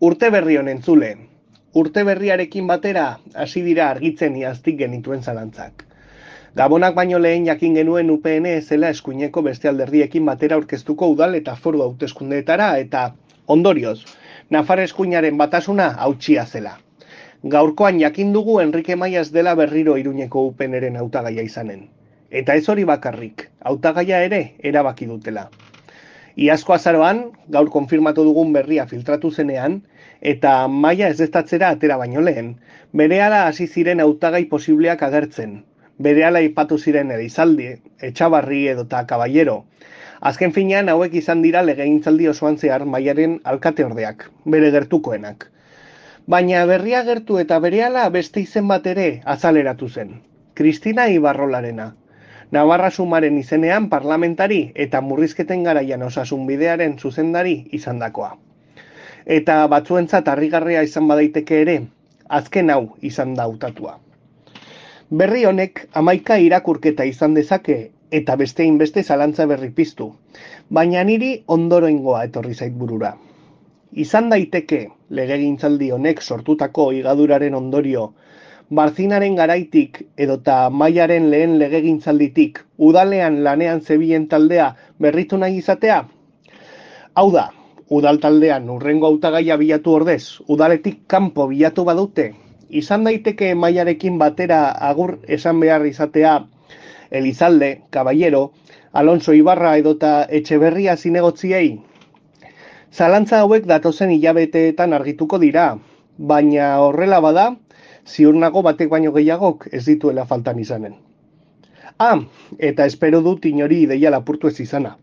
Urte berri honen zule. Urte berriarekin batera hasi dira argitzen iaztik genituen zalantzak. Gabonak baino lehen jakin genuen UPN zela eskuineko beste alderdiekin batera aurkeztuko udal eta foru hauteskundeetara eta ondorioz, Nafar eskuinaren batasuna hautsia zela. Gaurkoan jakin dugu Enrique Maias dela berriro Iruñeko UPNren hautagaia izanen. Eta ez hori bakarrik, hautagaia ere erabaki dutela. Iazko azaroan, gaur konfirmatu dugun berria filtratu zenean, eta Maia ezeztatzera atera baino lehen, berehala hasi ziren hautagai posibleak agertzen. Berehala aipatu ziren Elizalde, Etxabarri edota Caballero. Azken finean hauek izan dira legegintzaldi osoan zehar Maiaren alkateordeak, bere gertukoenak. Baina berria gertu eta berehala beste izen bat ere azaleratu zen. Cristina Ibarrolarena. Navarra Sumaren izenean parlamentari eta murrizketen garaian osasunbidearen zuzendari izandakoa. Eta batzuentzat harrigarria izan badaiteke ere, azken hau izan da hautatua. Berri honek 11 irakurketa izan dezake eta beste inbeste zalantza berri piztu, baina niri ondoroingoa etorri zait burura. Izan daiteke legegintzaldi honek sortutako higaduraren ondorio, Barzinaren garaitik edota Maiaren lehen legegintzalditik udalean lanean zebilen taldea berritu nahi izatea? Hau da, udal taldean hurrengo hautagaia bilatu ordez, udaletik kanpo bilatu badute, izan daiteke Maiarekin batera agur esan behar izatea Elizalde, Caballero, Alonso Ibarra edota Etxeberria zinegotziei. Zalantza hauek datozen hilabeteetan argituko dira, baina horrela bada, ziur nago batek baino gehiagok ez dituela faltan izanen. Eta espero dut inori ideia lapurtu ez izana.